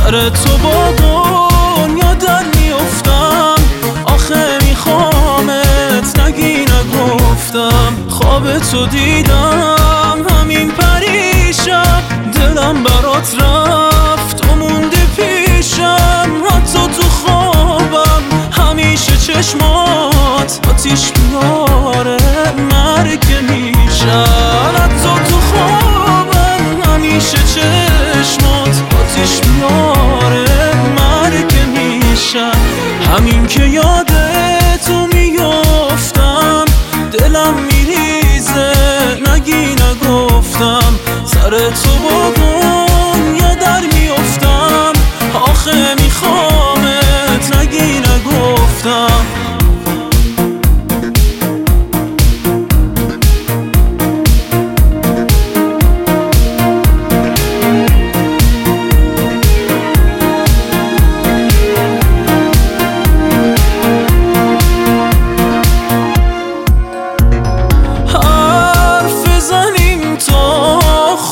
سر تو با دنیا در میافتم، آخه میخوامت نگی نگفتم. خواب تو دیدم همین پریشب، دلم برات رفت و موندی پیشم. حتی تو خوابم همیشه چشمات آتیش میاره، مرگ میشن. حتی تو خوابم همیشه چشمات آتیش میاره، مرگ میشن. همین که یادتو میافتم دلم میریزه، نگی نگفتم. سر تو با دنیا در میافتم، آخه میخوامت نگی نگفتم.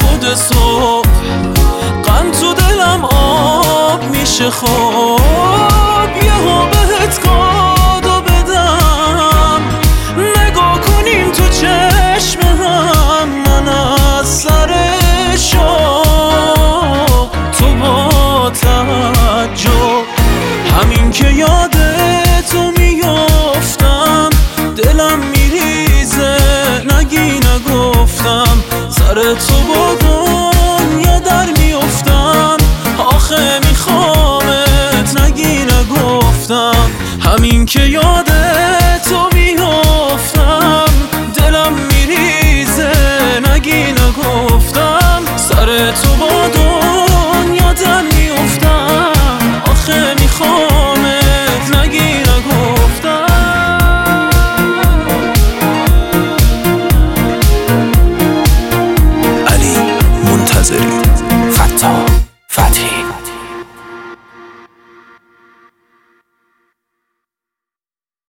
صبح غم تو دلم آب میشه. خب